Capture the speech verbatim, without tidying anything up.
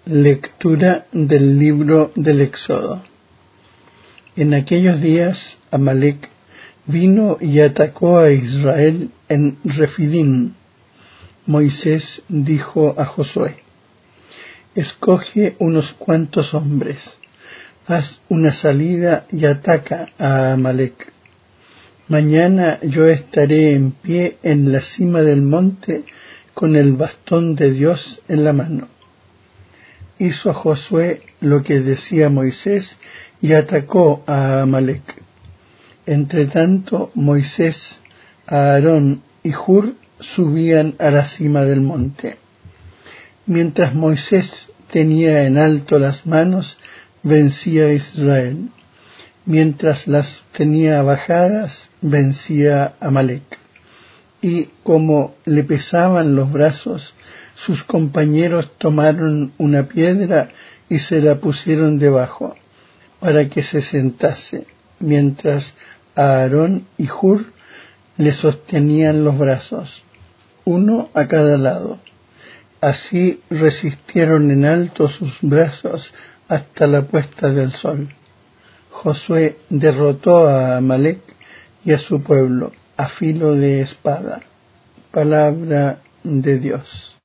Lectura del libro del Éxodo. En aquellos días Amalec vino y atacó a Israel en Refidim. Moisés dijo a Josué: escoge unos cuantos hombres, haz una salida y ataca a Amalec. Mañana yo estaré en pie en la cima del monte con el bastón de Dios en la mano. Hizo Josué lo que decía Moisés y atacó a Amalec. Entretanto, Moisés, Aarón y Hur subían a la cima del monte. Mientras Moisés tenía en alto las manos, vencía a Israel. Mientras las tenía bajadas, vencía a Amalec. Y como le pesaban los brazos, sus compañeros tomaron una piedra y se la pusieron debajo, para que se sentase, mientras Aarón y Hur le sostenían los brazos, uno a cada lado. Así resistieron en alto sus brazos hasta la puesta del sol. Josué derrotó a Amalec y a su pueblo a filo de espada. Palabra de Dios.